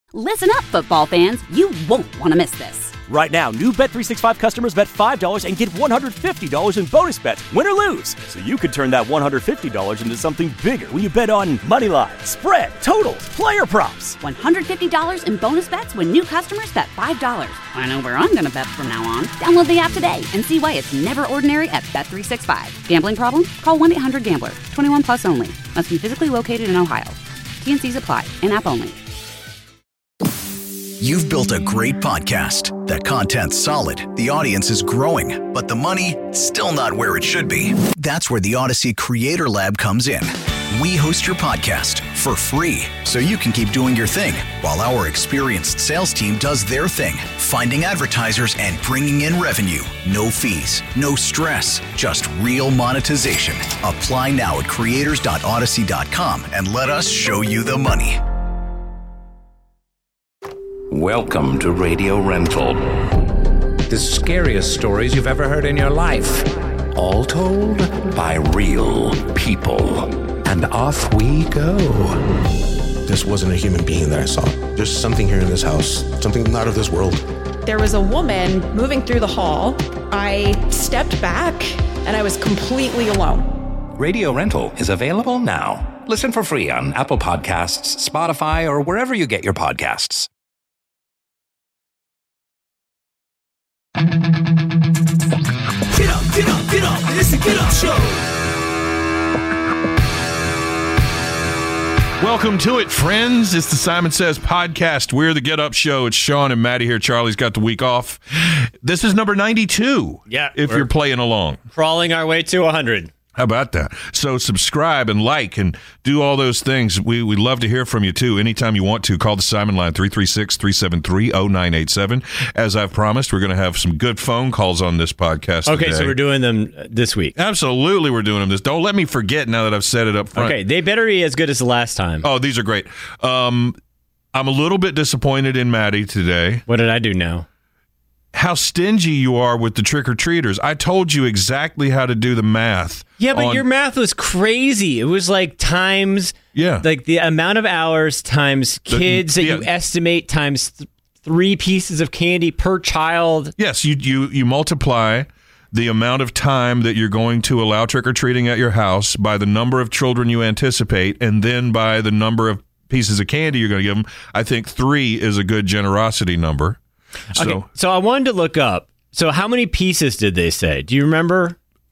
Listen up, football fans. You won't want to miss this. Right now, new Bet365 customers bet $5 and get $150 in bonus bets, win or lose. So you could turn that $150 into something bigger when you bet on money line, spread, totals, player props. $150 in bonus bets when new customers bet $5. I know where I'm going to bet from now on. Download the app today and see why it's never ordinary at Bet365. Gambling problem? Call 1-800-GAMBLER. 21 plus only. Must be physically located in Ohio. T&Cs apply. In-app only. You've built a great podcast. The content's solid, the audience is growing, but the money, still not where it should be. That's where the Odyssey Creator Lab comes in. We host your podcast for free, so you can keep doing your thing, while our experienced sales team does their thing, finding advertisers and bringing in revenue. No fees, no stress, just real monetization. Apply now at creators.odyssey.com and let us show you the money. Welcome to Radio Rental. The scariest stories you've ever heard in your life. All told by real people. And off we go. This wasn't a human being that I saw. There's something here in this house. Something not of this world. There was a woman moving through the hall. I stepped back and I was completely alone. Radio Rental is available now. Listen for free on Apple Podcasts, Spotify, or wherever you get your podcasts. Get up, get up, get up. It's the Get Up Show. Welcome to it, friends. It's the Simon Says podcast. We're the Get Up Show. It's Sean and Maddie here. Charlie's got the week off. This is number 92. Yeah. If you're playing along. Crawling our way to 100. How about that? So subscribe and like and do all those things. We'd love to hear from you, too. Anytime you want to, call the Simon line, 336-373-0987. As I've promised, we're going to have some good phone calls on this podcast Okay, today. so we're doing them this week. Absolutely, we're doing them this. Don't let me forget now that I've said it up front. Okay, they better be as good as the last time. Oh, these are great. I'm a little bit disappointed in Maddie today. What did I do now? How stingy you are with the trick-or-treaters. I told you exactly how to do the math. Yeah, but your math was crazy. It was like times, like the amount of hours times kids that you estimate times 3 pieces of candy per child. Yes, you multiply the amount of time that you're going to allow trick-or-treating at your house by the number of children you anticipate, and then by the number of pieces of candy you're going to give them. I think 3 is a good generosity number. So I wanted to look up. So how many pieces did they say? Do you remember?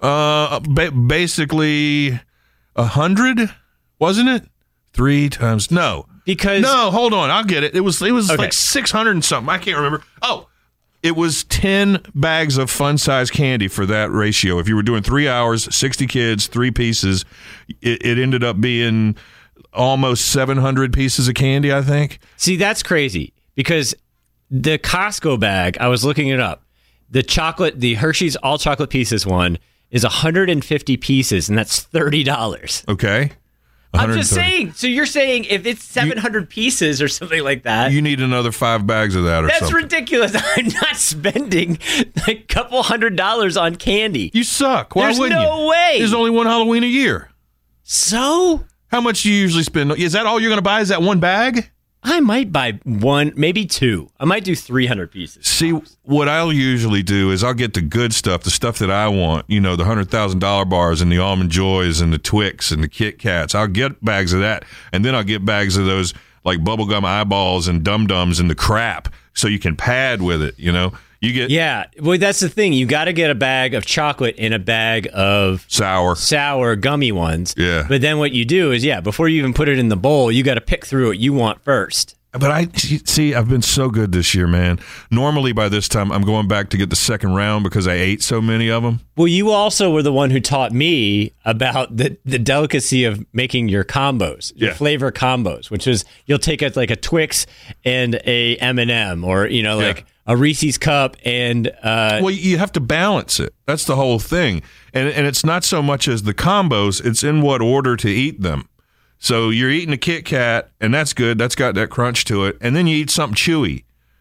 Basically 100, wasn't it? 3 times. No. No, hold on. I'll get it. It was like 600 and something. I can't remember. Oh, it was 10 bags of fun-size candy for that ratio. If you were doing 3 hours, 60 kids, 3 pieces, it ended up being almost 700 pieces of candy, I think. See, that's crazy because the Costco bag, I was looking it up. The Hershey's All Chocolate Pieces one is 150 pieces, and that's $30. Okay. I'm just saying. So you're saying if it's 700 pieces or something like that, you need another 5 bags of that or something. That's ridiculous. I'm not spending like a couple $100 on candy. You suck. Why There's wouldn't you? no way. There's only one Halloween a year. So? How much do you usually spend? Is that all you're going to buy? Is that one bag? I might buy 1, maybe 2. I might do 300 pieces. See, what I'll usually do is I'll get the good stuff, the stuff that I want, the $100,000 bars and the Almond Joys and the Twix and the Kit Kats. I'll get bags of that, and then I'll get bags of those like bubblegum eyeballs and Dum-Dums and the crap so you can pad with it, Yeah, well, that's the thing. You got to get a bag of chocolate and a bag of sour gummy ones. Yeah. But then what you do is, before you even put it in the bowl, you got to pick through what you want first. But I've been so good this year, man. Normally by this time, I'm going back to get the second round because I ate so many of them. Well, you also were the one who taught me about the delicacy of making your combos, your flavor combos, which is you'll take like a Twix and a M&M or, like a Reese's cup and... well, you have to balance it. That's the whole thing. And it's not so much as the combos, it's in what order to eat them. So you're eating a Kit Kat, and that's good. That's got that crunch to it. And then you eat something chewy,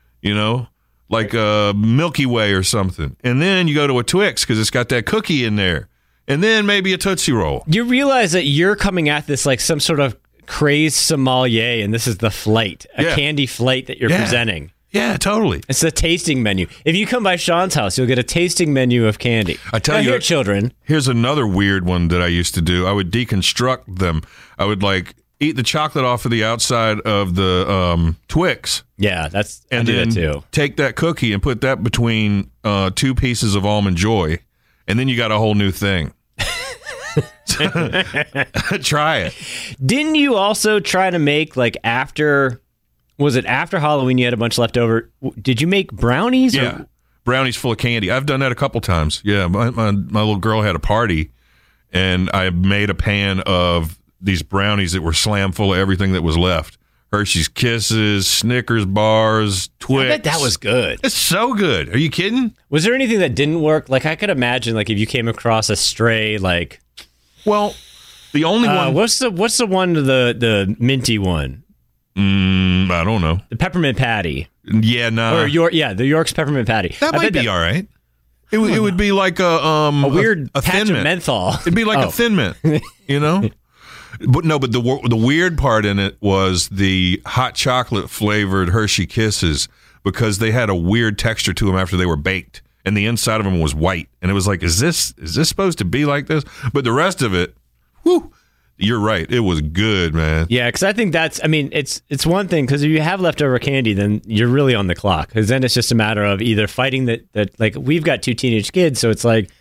like a Milky Way or something. And then you go to a Twix because it's got that cookie in there. And then maybe a Tootsie Roll. You realize that you're coming at this like some sort of crazed sommelier, and this is the flight, a candy flight that you're presenting. Yeah, totally. It's a tasting menu. If you come by Sean's house, you'll get a tasting menu of candy. I tell you, here, children. Here's another weird one that I used to do. I would deconstruct them. I would eat the chocolate off of the outside of the Twix. Yeah, I do that too. Take that cookie and put that between 2 pieces of Almond Joy, and then you got a whole new thing. Try it. Didn't you also try to make after? Was it after Halloween? You had a bunch left over. Did you make brownies? Yeah, brownies full of candy. I've done that a couple times. Yeah, my little girl had a party, and I made a pan of these brownies that were slam full of everything that was left. Hershey's Kisses, Snickers bars, Twix. I bet that was good. It's so good. Are you kidding? Was there anything that didn't work? I could imagine if you came across a stray Well, the only one. What's the one the minty one? I don't know. The peppermint patty. Yeah, no. Or the York's peppermint patty. That might be all right. It would be like a weird a patch Thin of Mint. menthol. It'd be like a Thin Mint, you know. But the weird part in it was the hot chocolate flavored Hershey Kisses, because they had a weird texture to them after they were baked, and the inside of them was white, and it was like, is this supposed to be like this? But the rest of it, whew. You're right. It was good, man. Yeah, because I think it's one thing, because if you have leftover candy, then you're really on the clock. Because then it's just a matter of either fighting that we've got 2 teenage kids, so it's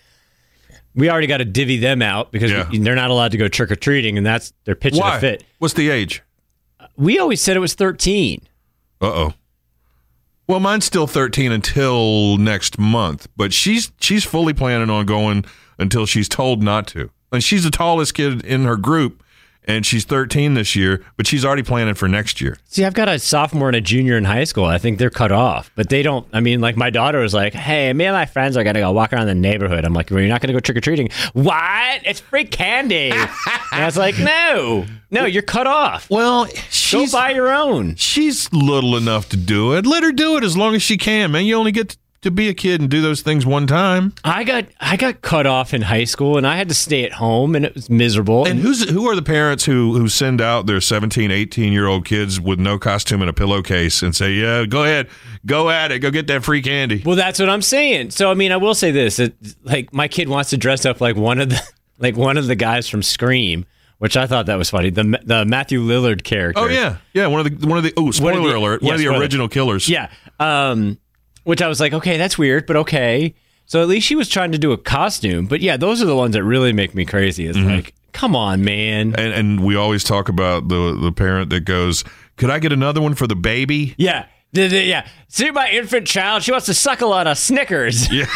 we already got to divvy them out because they're not allowed to go trick-or-treating, and they're pitching a fit. What's the age? We always said it was 13. Uh-oh. Well, mine's still 13 until next month, but she's fully planning on going until she's told not to. And she's the tallest kid in her group, and she's 13 this year, but she's already planning for next year. See, I've got a sophomore and a junior in high school. I think they're cut off, but they don't. I mean, my daughter was like, hey, me and my friends are going to go walk around the neighborhood. I'm like, well, you're not going to go trick-or-treating. What? It's free candy. And I was like, no, you're cut off. Well, go buy your own. She's little enough to do it. Let her do it as long as she can, man. You only get to be a kid and do those things one time. I got cut off in high school, and I had to stay at home, and it was miserable. And who are the parents who send out their 17, 18-year-old kids with no costume and a pillowcase and say, yeah, go ahead, go at it, go get that free candy? Well, that's what I'm saying. So, I mean, I will say this. My kid wants to dress up like one of the guys from Scream, which I thought that was funny. The Matthew Lillard character. Oh, yeah. Yeah, one of the spoiler alert, one of the original killers. Yeah. Which I was like, okay, that's weird, but okay. So at least she was trying to do a costume. But yeah, those are the ones that really make me crazy. It's like, come on, man. And we always talk about the parent that goes, could I get another one for the baby? Yeah. Yeah. See my infant child? She wants to suckle on a Snickers. Yeah.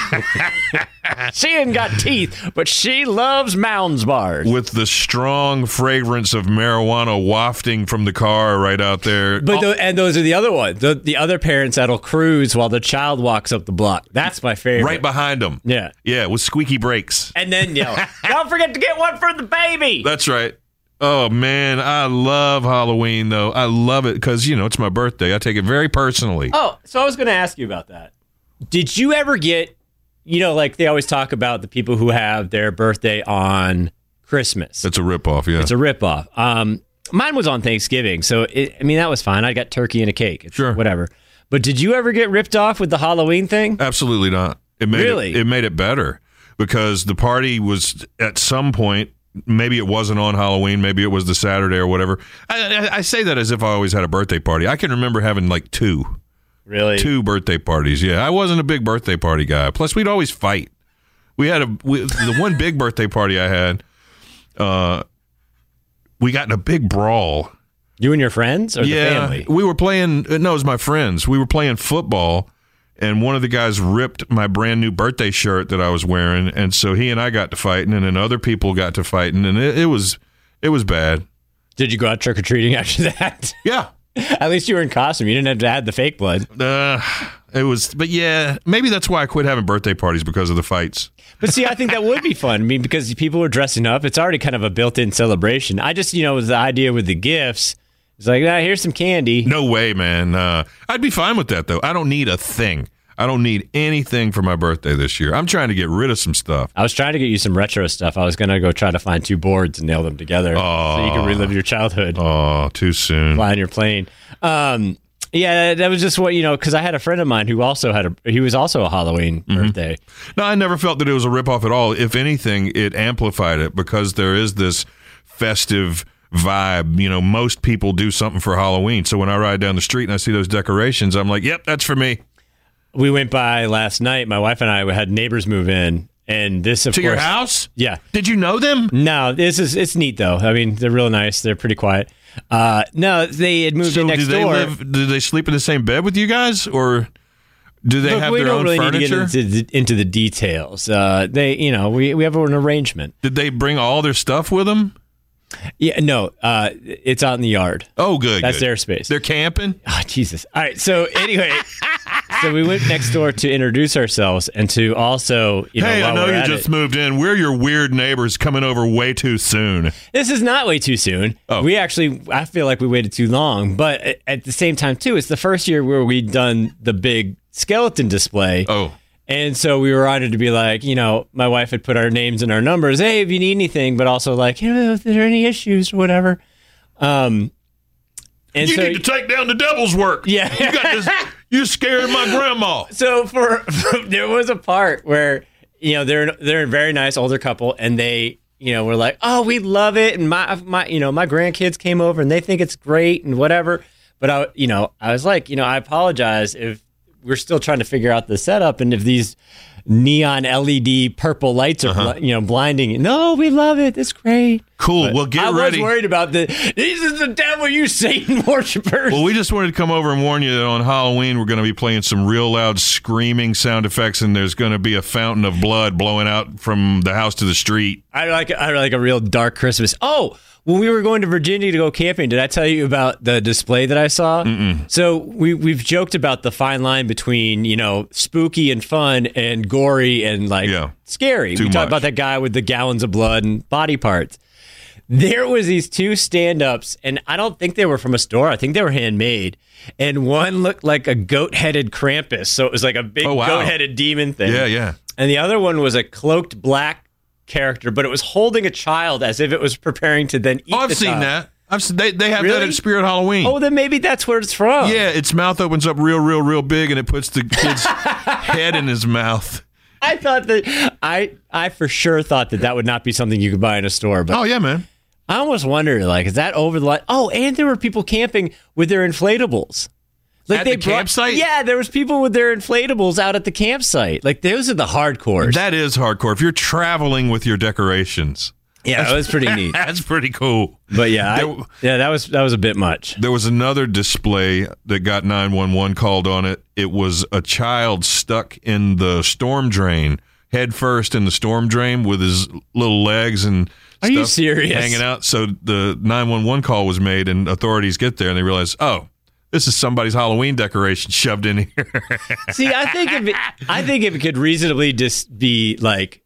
She ain't got teeth, but she loves Mounds bars. With the strong fragrance of marijuana wafting from the car right out there. But and those are the other ones. The other parents that'll cruise while the child walks up the block. That's my favorite. Right behind them. Yeah. Yeah, with squeaky brakes. And then yell, don't forget to get one for the baby. That's right. Oh, man, I love Halloween, though. I love it because, it's my birthday. I take it very personally. Oh, so I was going to ask you about that. Did you ever get, they always talk about the people who have their birthday on Christmas. It's a ripoff, yeah. It's a ripoff. Mine was on Thanksgiving, so, that was fine. I got turkey and a cake. Sure. Whatever. But did you ever get ripped off with the Halloween thing? Absolutely not. It made it better because the party was at some point. Maybe it wasn't on Halloween. Maybe it was the Saturday or whatever. I say that as if I always had a birthday party. I can remember having 2. Really? 2 birthday parties. Yeah, I wasn't a big birthday party guy. Plus, we'd always fight. The one big birthday party I had, we got in a big brawl. You and your friends or the family? We were playing. No, it was my friends. We were playing football. And one of the guys ripped my brand new birthday shirt that I was wearing, and so he and I got to fighting, and then other people got to fighting, and it was bad. Did you go out trick or treating after that? Yeah. At least you were in costume. You didn't have to add the fake blood. But yeah, maybe that's why I quit having birthday parties because of the fights. But see, I think that would be fun. I mean, because people were dressing up, it's already kind of a built-in celebration. I just, was the idea with the gifts. It's like, here's some candy. No way, man. I'd be fine with that, though. I don't need a thing. I don't need anything for my birthday this year. I'm trying to get rid of some stuff. I was trying to get you some retro stuff. I was going to go try to find 2 boards and nail them together so you can relive your childhood. Oh, too soon. Flying your plane. Yeah, that was just what, because I had a friend of mine who also he was also a Halloween birthday. No, I never felt that it was a ripoff at all. If anything, it amplified it because there is this festive vibe. Most people do something for Halloween. So when I ride down the street and I see those decorations, I'm like, yep, that's for me. We went by last night. My wife and I had neighbors move in. And this, of course, your house? Yeah. Did you know them? No, it's neat though. I mean, they're real nice. They're pretty quiet. No, they had moved in next door. Do they sleep in the same bed with you guys, or do they have their own furniture? We don't really need to get into the details. We have an arrangement. Did they bring all their stuff with them? Yeah, no, it's out in the yard. Oh, good. That's their space. They're camping? Oh, Jesus. All right, so anyway, so we went next door to introduce ourselves and to also, hey, I know you just moved in. We're your weird neighbors coming over way too soon. This is not way too soon. Oh. I feel like we waited too long, but at the same time, too, it's the first year where we'd done the big skeleton display. Oh. And so we were honored to be like, my wife had put our names and our numbers. Hey, if you need anything, but also like, if there are any issues or whatever. And you need to take down the devil's work. Yeah. You got this. You scared my grandma. So for there was a part where, they're a very nice older couple and they, were like, oh, we love it. And my grandkids came over and they think it's great and whatever. But I was like, I apologize if we're still trying to figure out the setup and if these neon LED purple lights are blinding. No, we love it. It's great. Cool. But well, get ready. I was worried about this is the devil, you Satan worshipers. Well, we just wanted to come over and warn you that on Halloween we're going to be playing some real loud screaming sound effects, and there's going to be a fountain of blood blowing out from the house to the street. I like a real dark Christmas. Oh, when we were going to Virginia to go camping, did I tell you about the display that I saw? Mm-mm. So we've joked about the fine line between, spooky and fun and gory and scary. We talked about that guy with the gallons of blood and body parts. There was these 2 stand-ups, and I don't think they were from a store. I think they were handmade. And one looked like a goat-headed Krampus, so it was like a big goat-headed demon thing. Yeah, yeah. And the other one was a cloaked black character, but it was holding a child as if it was preparing to then eat I've the seen child. that. They have that at Spirit Halloween. Oh, then maybe that's where it's from. Yeah, its mouth opens up real big, and it puts the kid's head in his mouth. I thought that I for sure thought that would not be something you could buy in a store. But oh yeah, man. I almost wonder, is that over the line? Oh, and there were people camping with their inflatables. At the campsite? Yeah, there was people with their inflatables out at the campsite. Those are the hardcores. That is hardcore. If you're traveling with your decorations. Yeah, that was pretty neat. That's pretty cool. But that was a bit much. There was another display that got 911 called on it. It was a child stuck in the storm drain, head first in the storm drain with his little legs and Are you serious? Hanging out. So the 911 call was made, and authorities get there, and they realize, oh, this is somebody's Halloween decoration shoved in here. See, I think if it could reasonably just be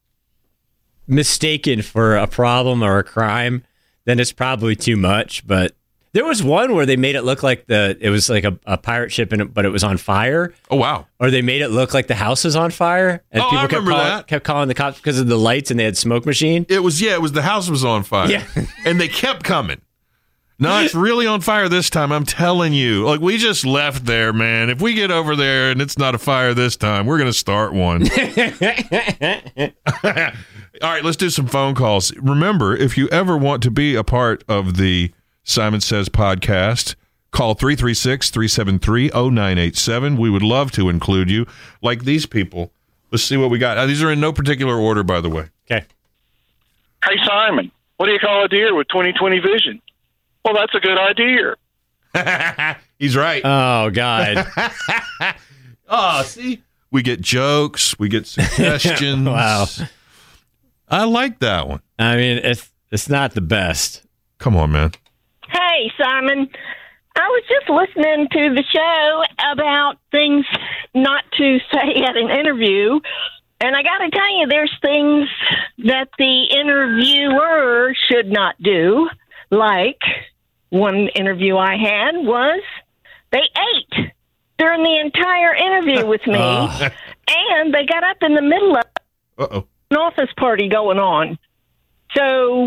mistaken for a problem or a crime, then it's probably too much. But there was one where they made it look like it was like a pirate ship, but it was on fire. Oh wow! Or they made it look like the house was on fire, and I remember kept calling the cops because of the lights, and they had smoke machine. It was the house was on fire. Yeah, and they kept coming. No, it's really on fire this time. I'm telling you. We just left there, man. If we get over there and it's not a fire this time, we're going to start one. All right, let's do some phone calls. Remember, if you ever want to be a part of the Simon Says podcast, call 336-373-0987. We would love to include you, like these people. Let's see what we got. These are in no particular order, by the way. Okay. Hey, Simon, what do you call a deer with 20/20 vision? Well, that's a good idea. He's right. Oh, God. Oh, see? We get jokes. We get suggestions. Wow. I like that one. I mean, it's not the best. Come on, man. Hey, Simon. I was just listening to the show about things not to say at an interview. And I got to tell you, there's things that the interviewer should not do. Like one interview I had was they ate during during the entire interview with me, and they got up in the middle of an office party going on. So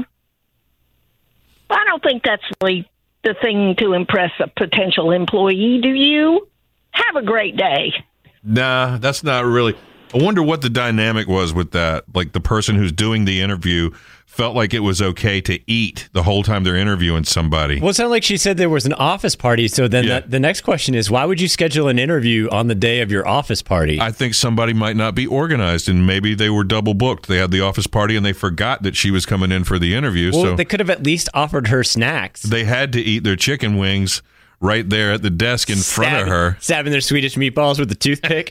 I don't think that's really the thing to impress a potential employee. Do you? Have a great day. Nah, that's not really. I wonder what the dynamic was with that. Like the person who's doing the interview felt like it was okay to eat the whole time they're interviewing somebody. Well, it sounded like she said there was an office party. So then the next question is, why would you schedule an interview on the day of your office party? I think somebody might not be organized, and maybe they were double booked. They had the office party, and they forgot that she was coming in for the interview. Well, so they could have at least offered her snacks. They had to eat their chicken wings right there at the desk in front of her. Stabbing their Swedish meatballs with a toothpick.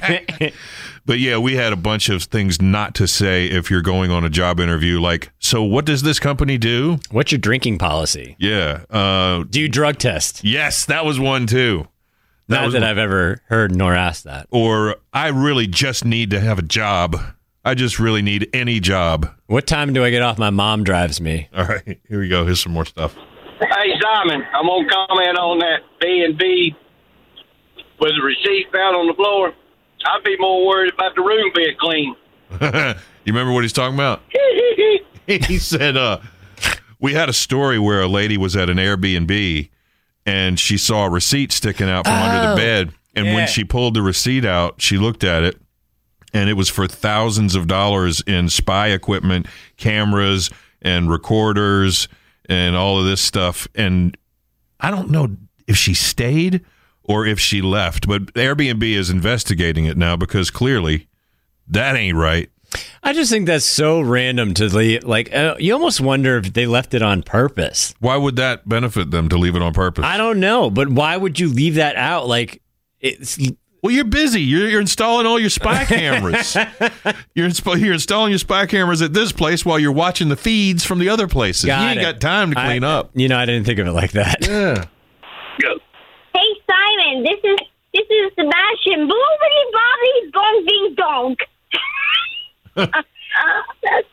But yeah, we had a bunch of things not to say if you're going on a job interview. Like, so what does this company do? What's your drinking policy? Yeah. Do you drug test? Yes, that was one too. Not that I've ever heard nor asked that. Or I really just need to have a job. I just really need any job. What time do I get off? My mom drives me. All right, here we go. Here's some more stuff. Hey, Simon, I'm going to comment on that B&B with the receipt found on the floor. I'd be more worried about the room being clean. You remember what he's talking about? He said, we had a story where a lady was at an Airbnb and she saw a receipt sticking out from under the bed. And when she pulled the receipt out, she looked at it, and it was for thousands of dollars in spy equipment, cameras, and recorders, and all of this stuff. And I don't know if she stayed or if she left, but Airbnb is investigating it now because clearly that ain't right. I just think that's so random to leave. Like, you almost wonder if they left it on purpose. Why would that benefit them to leave it on purpose? I don't know, but why would you leave that out? Like, well, you're busy. You're installing all your spy cameras. You're installing your spy cameras at this place while you're watching the feeds from the other places. You ain't got time to clean up. You know, I didn't think of it like that. Yeah. Go. Hey, Simon, this is Sebastian. Boobity Bobby Bong Ding Donk. That's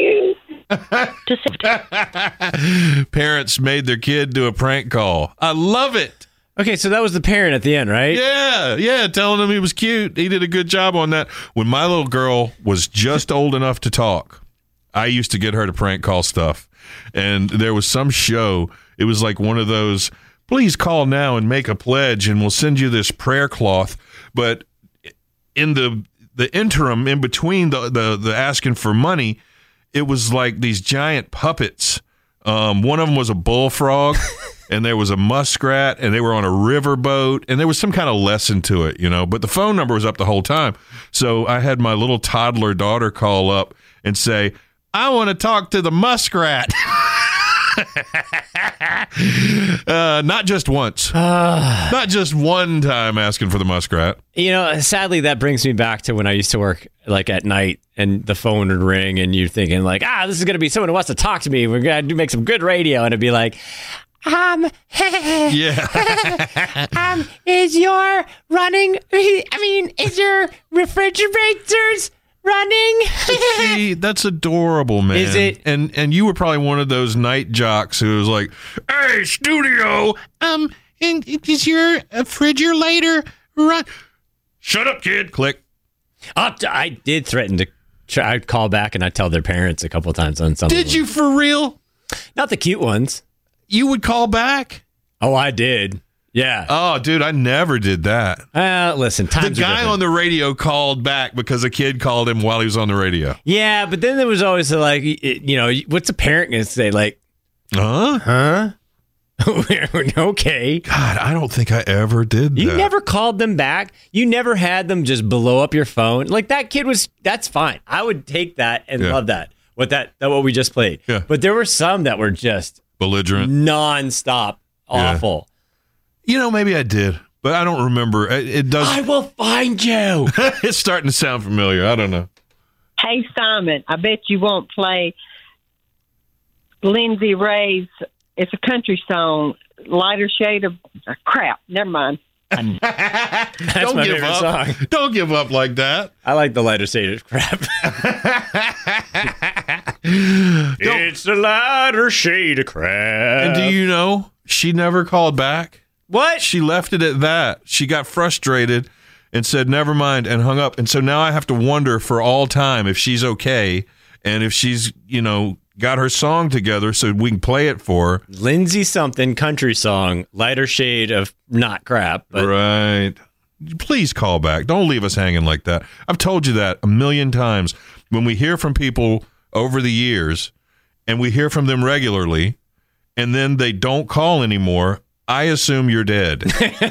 cute. Parents made their kid do a prank call. I love it. Okay, so that was the parent at the end, right? Yeah, telling him he was cute. He did a good job on that. When my little girl was just old enough to talk, I used to get her to prank call stuff. And there was some show, it was like one of those, please call now and make a pledge and we'll send you this prayer cloth. But in the interim, in between the asking for money, it was like these giant puppets. One of them was a bullfrog. And there was a muskrat, and they were on a riverboat, and there was some kind of lesson to it, you know, but the phone number was up the whole time. So I had my little toddler daughter call up and say, I want to talk to the muskrat. Not just once. Not just one time asking for the muskrat. You know, sadly, that brings me back to when I used to work like at night and the phone would ring and you're thinking like, this is going to be someone who wants to talk to me. We're going to make some good radio. And it'd be like, is your refrigerators running? See, that's adorable, man. Is it? And you were probably one of those night jocks who was like, hey, studio, is your refrigerator run? Shut up, kid. Click. I did threaten to I'd call back and I'd tell their parents a couple times on something. Did you for real? Not the cute ones. You would call back? Oh, I did. Yeah. Oh, dude, I never did that. Listen, times the guy on the radio called back because a kid called him while he was on the radio. Yeah, but then there was always like, you know, what's a parent going to say? Like, huh? Okay. God, I don't think I ever did that. You never called them back? You never had them just blow up your phone? Like that kid that's fine. I would take that and love that. What we just played. Yeah. But there were some that were just belligerent, nonstop, awful. You know, maybe I did, but I don't remember. It does. I will find you. It's starting to sound familiar. I don't know. Hey, Simon, I bet you won't play Lindsay Ray's, it's a country song, Lighter Shade of Crap. Never mind. That's my favorite song. Don't give up like that. I like the Lighter Shade of Crap. It's the lighter shade of crap. And do you know, she never called back. What? She left it at that. She got frustrated and said, never mind, and hung up. And so now I have to wonder for all time if she's okay and if she's, got her song together so we can play it for her. Lindsay something, country song, lighter shade of not crap. But right. Please call back. Don't leave us hanging like that. I've told you that a million times. When we hear from people over the years and we hear from them regularly and then they don't call anymore, I assume you're dead.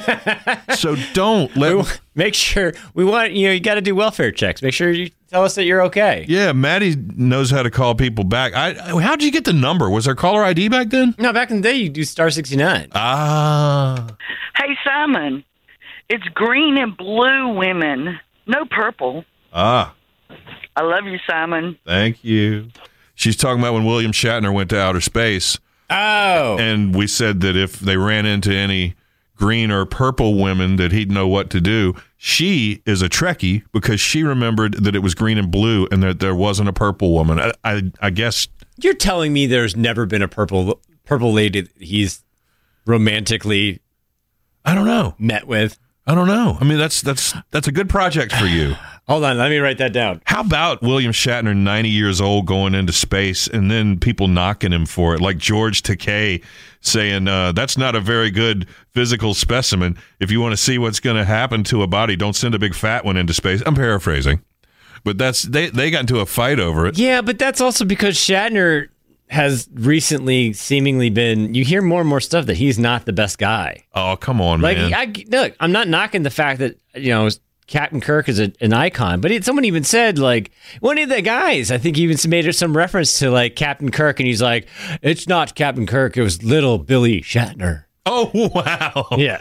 So don't make sure we want, you got to do welfare checks. Make sure you tell us that you're okay. Yeah, Maddie knows how to call people back. How did you get the number? Was there caller ID back then? No, back in the day you do star 69. Ah. Hey, Simon, it's green and blue women, no purple. Ah. I love you, Simon. Thank you. She's talking about when William Shatner went to outer space. Oh. And we said that if they ran into any green or purple women that he'd know what to do. She is a Trekkie because she remembered that it was green and blue and that there wasn't a purple woman. I guess. You're telling me there's never been a purple lady that he's romantically I don't know. met with. I don't know. I mean, that's a good project for you. Hold on, let me write that down. How about William Shatner, 90 years old, going into space, and then people knocking him for it, like George Takei saying, that's not a very good physical specimen. If you want to see what's going to happen to a body, don't send a big fat one into space. I'm paraphrasing. But they got into a fight over it. Yeah, but that's also because Shatner has recently seemingly been, you hear more and more stuff that he's not the best guy. Oh, come on, man. Look, I'm not knocking the fact that, Captain Kirk is an icon, but someone even said, one of the guys, I think he even made some reference to, Captain Kirk, and he's like, it's not Captain Kirk, it was little Billy Shatner. Oh, wow. Yeah.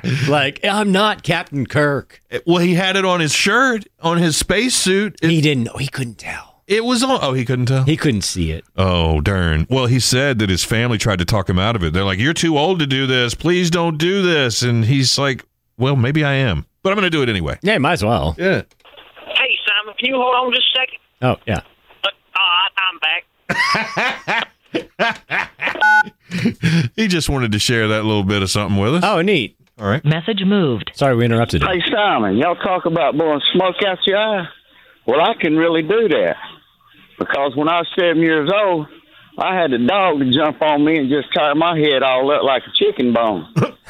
I'm not Captain Kirk. Well, he had it on his shirt, on his spacesuit. He didn't know. He couldn't tell. It was on. Oh, he couldn't tell? He couldn't see it. Oh, darn. Well, he said that his family tried to talk him out of it. They're like, you're too old to do this. Please don't do this. And he's like, well, maybe I am. But I'm going to do it anyway. Yeah, might as well. Yeah. Hey, Simon, can you hold on just a second? Oh, yeah. I'm back. He just wanted to share that little bit of something with us. Oh, neat. All right. Message moved. Sorry, we interrupted you. Hey, Simon, y'all talk about blowing smoke out your eye. Well, I can really do that. Because when I was 7 years old, I had a dog to jump on me and just tear my head all up like a chicken bone.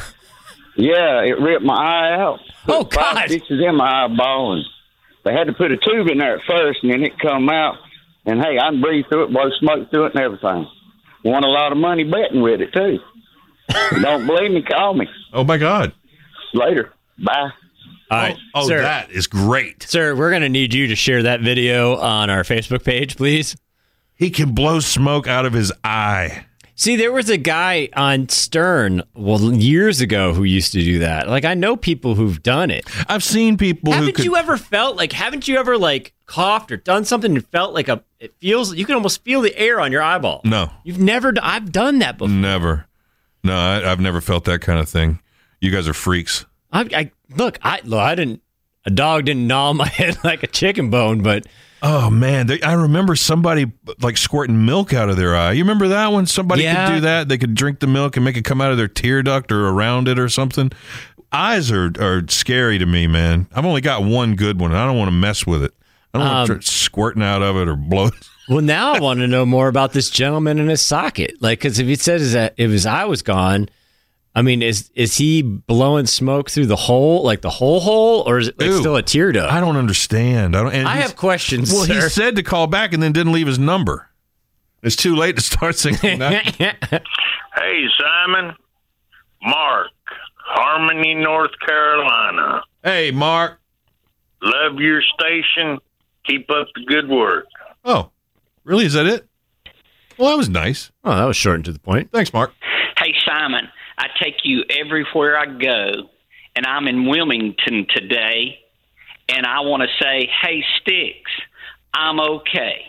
Yeah, it ripped my eye out. Oh, God. 5 stitches in my eyeball, and they had to put a tube in there at first, and then it come out. And, hey, I can breathe through it, blow smoke through it, and everything. Won a lot of money betting with it, too. Don't believe me, call me. Oh, my God. Later. Bye. All right. Oh, sir, that is great. Sir, we're going to need you to share that video on our Facebook page, please. He can blow smoke out of his eye. See, there was a guy on Stern years ago who used to do that. I know people who've done it. I've seen people haven't you ever coughed or done something and felt it feels, you can almost feel the air on your eyeball? No. You've never, I've done that before. Never. No, I've never felt that kind of thing. You guys are freaks. I didn't, a dog didn't gnaw my head like a chicken bone, but. Oh, man. I remember somebody squirting milk out of their eye. You remember that one? Somebody could do that. They could drink the milk and make it come out of their tear duct or around it or something. Eyes are scary to me, man. I've only got one good one. I don't want to mess with it. I don't want to start squirting out of it or blow it. Well, now I want to know more about this gentleman in his socket. Because if he says that if his eye was gone, I mean, is he blowing smoke through the hole, the whole hole, or is it still a tear duct? I don't understand. I have questions. Well, sir. He said to call back and then didn't leave his number. It's too late to start singing that. Hey, Simon. Mark, Harmony, North Carolina. Hey, Mark. Love your station. Keep up the good work. Oh, really? Is that it? Well, that was nice. Oh, that was short and to the point. Thanks, Mark. Hey, Simon, I take you everywhere I go, and I'm in Wilmington today, and I want to say, hey, Sticks, I'm okay.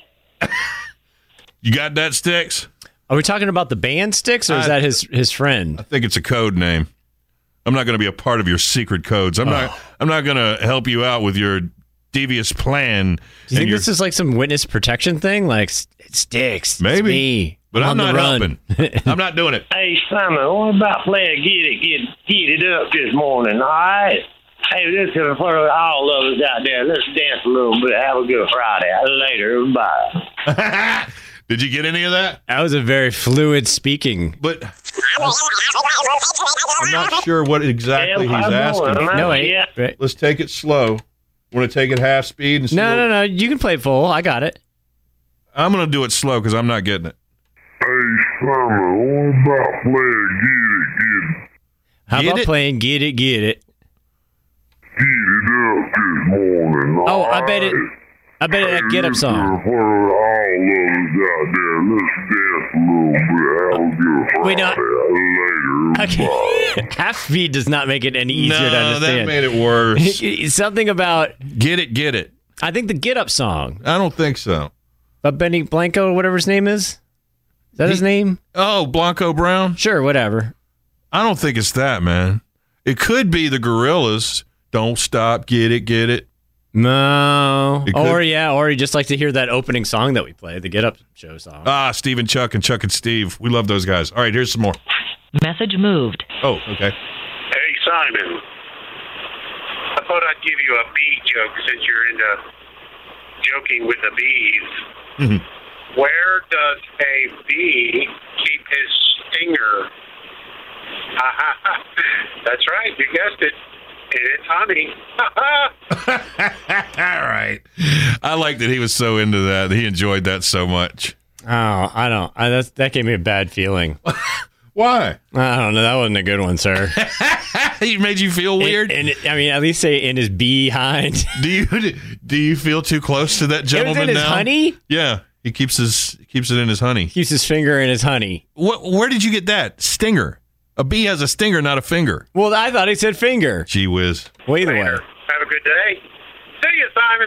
You got that, Sticks? Are we talking about the band Sticks, or is that his friend? I think it's a code name. I'm not going to be a part of your secret codes. I'm not going to help you out with your devious plan. Do you think this is some witness protection thing? It Sticks. Maybe. It's me. But I'm not helping. I'm not doing it. Hey, Simon, what about playing Get It Up this morning, all right? Hey, this is for all of us out there. Let's dance a little bit. Have a good Friday. Later. Bye. Did you get any of that? That was a very fluid speaking. But I'm not sure what exactly he's asking for. No, wait. Let's take it slow. Want to take it half speed? And No. You can play it full. I got it. I'm going to do it slow because I'm not getting it. Hey, Simon, what about playing Get It? How about playing Get It? Get It Up this morning. Oh, I bet it that Get Up song. For all of us out there, let's dance a little bit. Have a good Friday. Wait, no. Later. Okay. Half speed does not make it any easier to understand. That made it worse. Something about Get It. I think the Get Up song. I don't think so. But Benny Blanco, or whatever his name is. Is that his name? Oh, Blanco Brown? Sure, whatever. I don't think it's that, man. It could be the Gorillaz. Don't stop, get it. No. Or you just like to hear that opening song that we play, the Get Up Show song. Steve and Chuck and Chuck and Steve. We love those guys. All right, here's some more. Message moved. Oh, okay. Hey, Simon. I thought I'd give you a bee joke since you're into joking with the bees. Mm-hmm. Where does a bee keep his stinger? That's right, you guessed it. And it's honey. All right. I like that he was so into that. He enjoyed that so much. Oh, I don't. That gave me a bad feeling. Why? I don't know. That wasn't a good one, sir. He made you feel weird? I mean, at least say in his behind. Do you feel too close to that gentleman now? It was in his honey? Yeah. He keeps it in his honey. Keeps his finger in his honey. Where did you get that? Stinger. A bee has a stinger, not a finger. Well, I thought he said finger. Gee whiz. Well, either way. Have a good day. See you, Simon.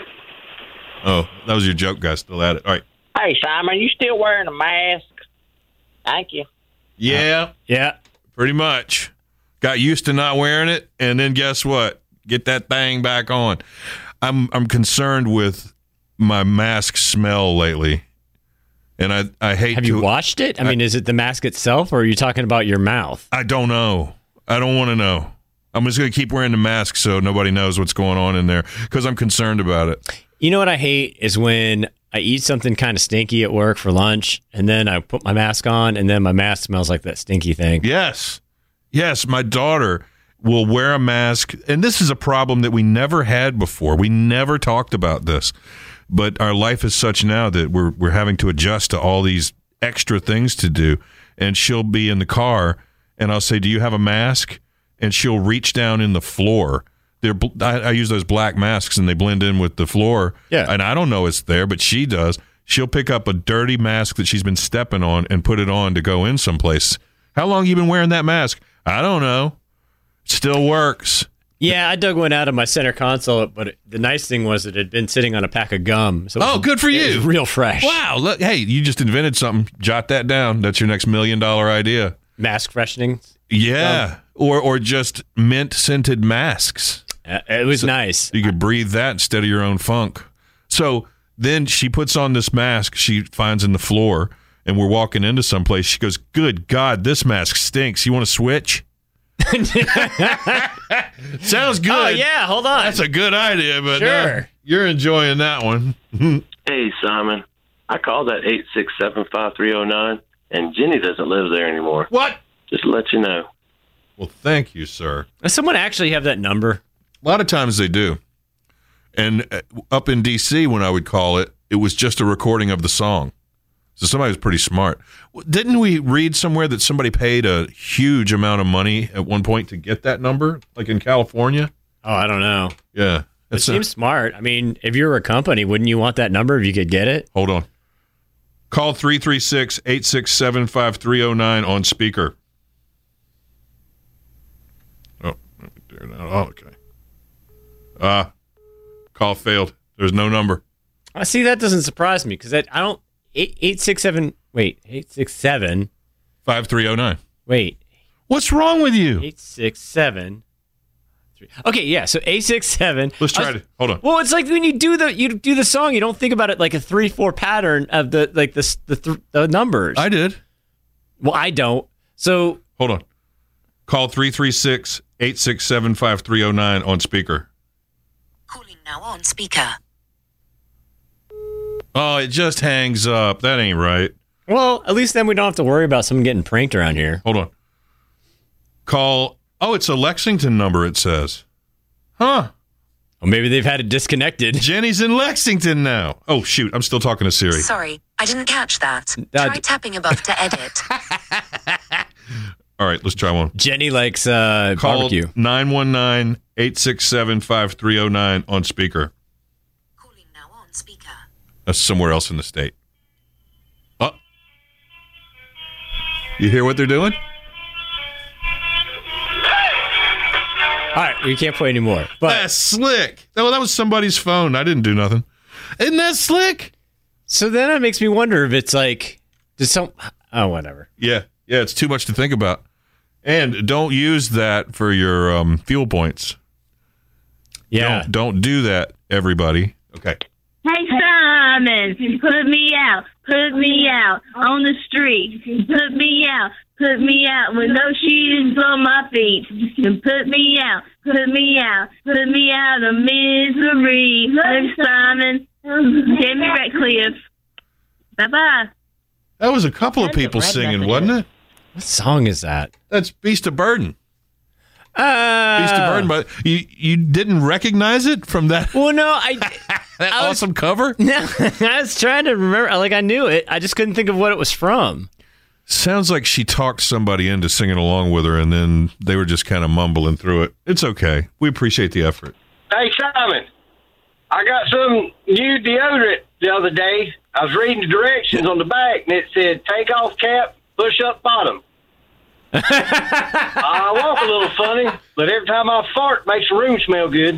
Oh, that was your joke, guy. Still at it. All right. Hey, Simon, you still wearing a mask? Thank you. Yeah. Yeah. Pretty much. Got used to not wearing it, and then guess what? Get that thing back on. I'm concerned with my mask smell lately. And I hate Have you washed it? I mean, is it the mask itself, or are you talking about your mouth? I don't know. I don't want to know. I'm just going to keep wearing the mask so nobody knows what's going on in there because I'm concerned about it. You know what I hate is when I eat something kind of stinky at work for lunch, and then I put my mask on, and then my mask smells like that stinky thing. Yes. My daughter will wear a mask, and this is a problem that we never had before. We never talked about this. But our life is such now that we're having to adjust to all these extra things to do. And she'll be in the car, and I'll say, "Do you have a mask?" And she'll reach down in the floor. I use those black masks, and they blend in with the floor. Yeah. And I don't know it's there, but she does. She'll pick up a dirty mask that she's been stepping on and put it on to go in someplace. How long have you been wearing that mask? I don't know. It still works. Yeah, I dug one out of my center console, but the nice thing was it had been sitting on a pack of gum. So good for you. It was real fresh. Wow. Look, hey, you just invented something. Jot that down. That's your next $1 million idea. Mask freshening? Yeah. Or just mint-scented masks. It was nice. You could breathe that instead of your own funk. So then she puts on this mask she finds in the floor, and we're walking into someplace. She goes, "Good God, this mask stinks. You want to switch?" Sounds good. Oh, yeah, hold on. That's a good idea, but sure. You're enjoying that one. Hey, Simon. I called that 867-5309, and Jenny doesn't live there anymore. What? Just to let you know. Well, thank you, sir. Does someone actually have that number? A lot of times they do. And up in D.C., when I would call it, it was just a recording of the song. So somebody was pretty smart. Didn't we read somewhere that somebody paid a huge amount of money at one point to get that number, like in California? Oh, I don't know. Yeah. It seems smart. I mean, if you were a company, wouldn't you want that number if you could get it? Hold on. Call 336-867-5309 on speaker. Oh, okay. Call failed. There's no number. I see. That doesn't surprise me because I don't. 867. Wait, 867 5309. Wait, what's wrong with you? 867 Okay, yeah. So 867. Let's try it. Hold on. Well, it's like when you do the song, you don't think about it like a 3/4 pattern of the numbers. I did. Well, I don't. So hold on. Call 336-867-5309 on speaker. Calling now on speaker. Oh, it just hangs up. That ain't right. Well, at least then we don't have to worry about someone getting pranked around here. Hold on. Call. Oh, it's a Lexington number, it says. Huh. Well, maybe they've had it disconnected. Jenny's in Lexington now. Oh, shoot. I'm still talking to Siri. Sorry, I didn't catch that. Try tapping above to edit. All right, let's try one. Jenny likes barbecue. 919-867-5309 on speaker. Calling now on speaker. That's somewhere else in the state. Oh. You hear what they're doing? All right, we can't play anymore. But that's slick. Oh, that was somebody's phone. I didn't do nothing. Isn't that slick? So then it makes me wonder if it's like, whatever. Yeah, it's too much to think about. And don't use that for your fuel points. Yeah. Don't do that, everybody. Okay. Hey, Simon, put me out on the street. Put me out with no shoes on my feet. And put me out of misery. Hey, Simon, Jamie Ratcliffe. Bye-bye. That was a couple of people singing, wasn't it? What song is that? That's Beast of Burden. Beast of Burden, but you didn't recognize it from that? Well, no, that awesome cover? No, I was trying to remember. Like, I knew it. I just couldn't think of what it was from. Sounds like she talked somebody into singing along with her, and then they were just kind of mumbling through it. It's okay. We appreciate the effort. Hey, Simon, I got some new deodorant the other day. I was reading the directions on the back, and it said, take off cap, push up bottom. I walk a little funny, but every time I fart, it makes the room smell good.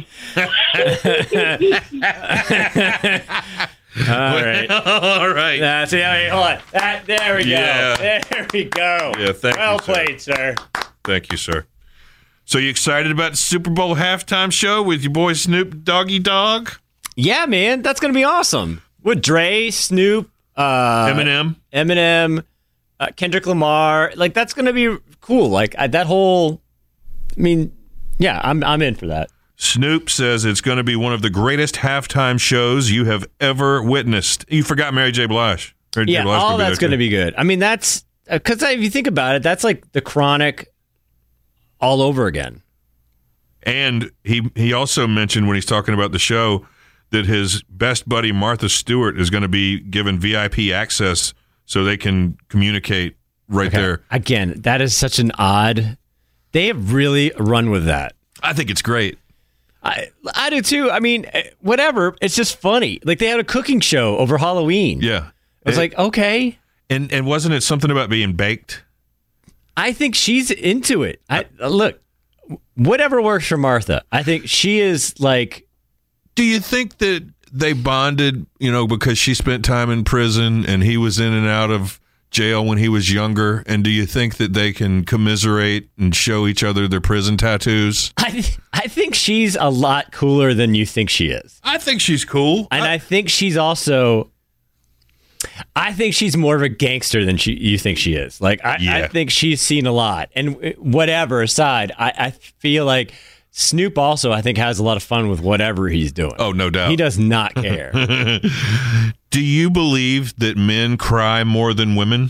All right. All right. Hold on. There we go. Yeah. There we go. Yeah, thank you, well played, sir. Thank you, sir. So you excited about the Super Bowl halftime show with your boy Snoop Doggy Dogg? Yeah, man. That's going to be awesome. With Dre, Snoop, Eminem, Kendrick Lamar. Like, that's going to be cool. Like, that whole... I mean, yeah, I'm in for that. Snoop says it's going to be one of the greatest halftime shows you have ever witnessed. You forgot Mary J. Blige. All that's going to be good. I mean, that's... Because if you think about it, that's like the Chronic all over again. And he also mentioned when he's talking about the show that his best buddy Martha Stewart is going to be given VIP access so they can communicate right there. Again, that is such an odd... They have really run with that. I think it's great. I do too. I mean, whatever. It's just funny. Like, they had a cooking show over Halloween. Yeah. I was like, okay. And wasn't it something about being baked? I think she's into it. Look, whatever works for Martha. I think she is like... Do you think that they bonded, because she spent time in prison and he was in and out of jail when he was younger? And do you think that they can commiserate and show each other their prison tattoos? I think she's a lot cooler than you think she is. I think she's cool. And I think she's also... I think she's more of a gangster than you think she is. Like, I think she's seen a lot. And whatever aside, I feel like Snoop also, I think, has a lot of fun with whatever he's doing. Oh, no doubt. He does not care. Do you believe that men cry more than women?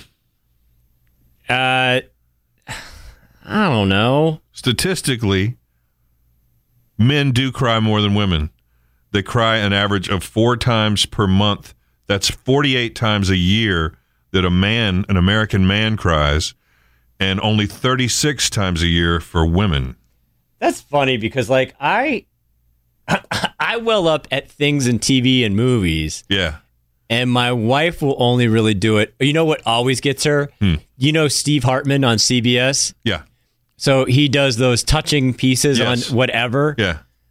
I don't know. Statistically, men do cry more than women. They cry an average of 4 times per month. That's 48 times a year that an American man cries, and only 36 times a year for women. That's funny because, like, I well up at things in TV and movies. Yeah. And my wife will only really do it. You know what always gets her? You know Steve Hartman on CBS? Yeah. So he does those touching pieces on whatever. Yeah.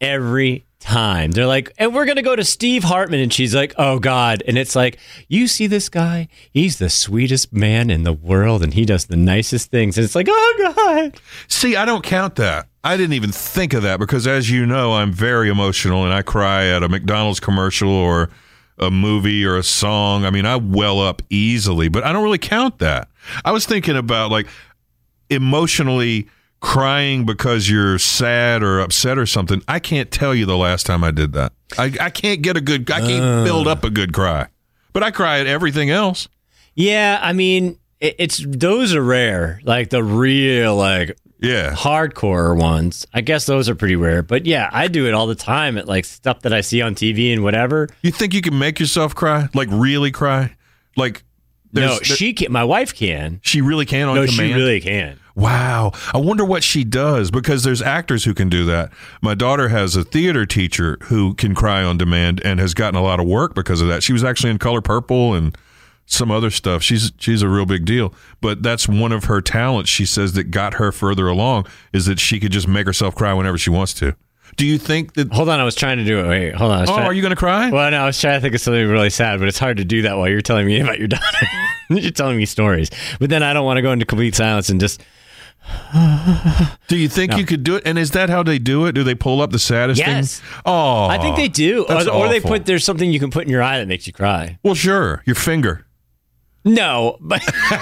every time. They're like, and we're going to go to Steve Hartman. And she's like, oh, God. And it's like, you see this guy? He's the sweetest man in the world, and he does the nicest things. And it's like, oh, God. See, I don't count that. I didn't even think of that because, as you know, I'm very emotional, and I cry at a McDonald's commercial or a movie or a song. I mean, I well up easily, but I don't really count that. I was thinking about, like, emotionally crying because you're sad or upset or something. I can't tell you the last time I did that. I can't build up a good cry, but I cry at everything else. Yeah, I mean, those are rare, like the real, like, hardcore ones. I guess those are pretty rare, but yeah, I do it all the time at like stuff that I see on TV and whatever. You think you can make yourself cry? Like really cry? Like no, she can. My wife can. She really can on command? She really can. Wow. I wonder what she does, because there's actors who can do that. My daughter has a theater teacher who can cry on demand and has gotten a lot of work because of that. She was actually in Color Purple and some other stuff. She's a real big deal. But that's one of her talents, she says, that got her further along, is that she could just make herself cry whenever she wants to. Do you think that... Hold on, I was trying to do it. Wait, hold on. Are you going to cry? Well, no, I was trying to think of something really sad, but it's hard to do that while you're telling me about your daughter. You're telling me stories. But then I don't want to go into complete silence and just... Do you think you could do it? And is that how they do it? Do they pull up the saddest things? Oh, I think they do. Or they there's something you can put in your eye that makes you cry. Well, sure. Your finger. No, but...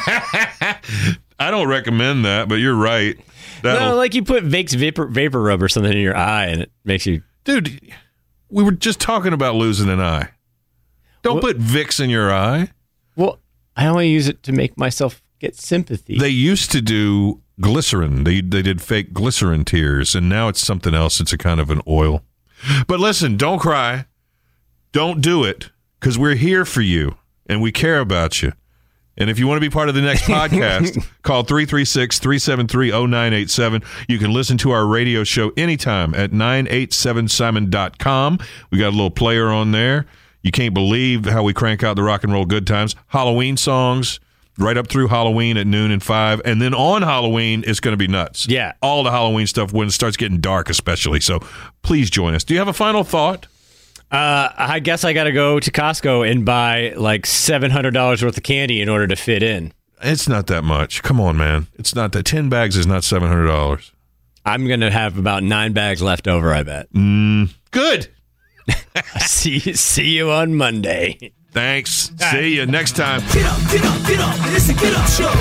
I don't recommend that, but you're right. No, like you put Vicks vapor rub or something in your eye and it makes you... Dude, we were just talking about losing an eye. Don't put Vicks in your eye. Well, I only use it to make myself get sympathy. They used to do glycerin. They did fake glycerin tears, and now it's something else. It's a kind of an oil. But listen, don't cry. Don't do it, because we're here for you, and we care about you. And if you want to be part of the next podcast, call 336-373-0987. You can listen to our radio show anytime at 987simon.com. We got a little player on there. You can't believe how we crank out the rock and roll good times. Halloween songs right up through Halloween at noon and 5. And then on Halloween, it's going to be nuts. Yeah. All the Halloween stuff when it starts getting dark especially. So please join us. Do you have a final thought? I guess I got to go to Costco and buy like $700 worth of candy in order to fit in. It's not that much. Come on, man. It's not that. 10 bags is not $700. I'm going to have about 9 bags left over, I bet. Good. See you on Monday. Thanks. See you next time. Get up, it's a Get Up Show.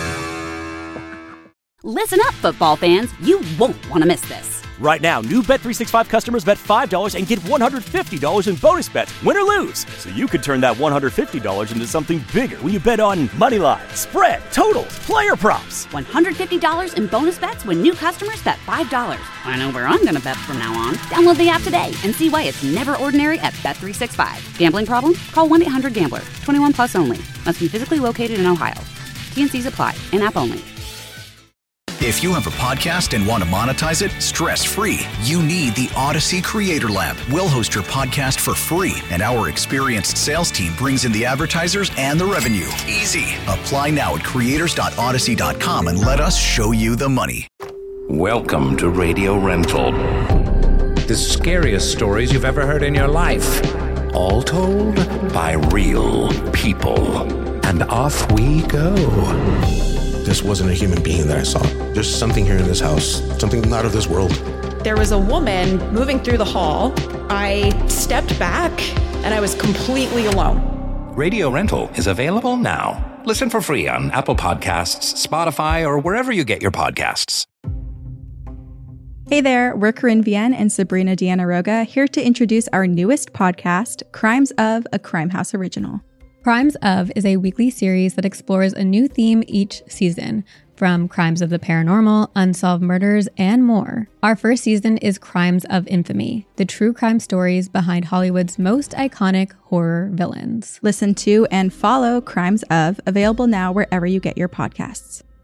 Listen up, football fans. You won't want to miss this. Right now, new Bet365 customers bet $5 and get $150 in bonus bets, win or lose. So you could turn that $150 into something bigger when you bet on money line, spread, totals, player props. $150 in bonus bets when new customers bet $5. I know where I'm going to bet from now on. Download the app today and see why it's never ordinary at Bet365. Gambling problem? Call 1-800-GAMBLER. 21 plus only. Must be physically located in Ohio. T&Cs apply. In-app only. If you have a podcast and want to monetize it stress-free, you need the Odyssey Creator Lab. We'll host your podcast for free, and our experienced sales team brings in the advertisers and the revenue. Easy. Apply now at creators.odyssey.com and let us show you the money. Welcome to Radio Rental. The scariest stories you've ever heard in your life. All told by real people. And off we go. This wasn't a human being that I saw. There's something here in this house, something not of this world. There was a woman moving through the hall. I stepped back and I was completely alone. Radio Rental is available now. Listen for free on Apple Podcasts, Spotify, or wherever you get your podcasts. Hey there, we're Corinne Vienne and Sabrina Diana-Roga here to introduce our newest podcast, Crimes of, a Crime House original. Crimes of is a weekly series that explores a new theme each season, from crimes of the paranormal, unsolved murders, and more. Our first season is Crimes of Infamy, the true crime stories behind Hollywood's most iconic horror villains. Listen to and follow Crimes of, available now wherever you get your podcasts.